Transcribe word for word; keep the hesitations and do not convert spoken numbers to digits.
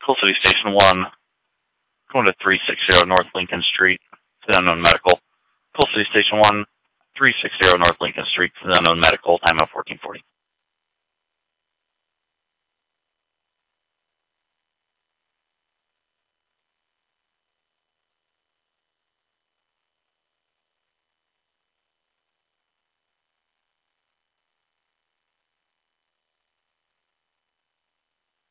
Coal City Station one, going to three sixty North Lincoln Street to the unknown medical. Coal City Station one, three sixty North Lincoln Street to the unknown medical, time of fourteen forty.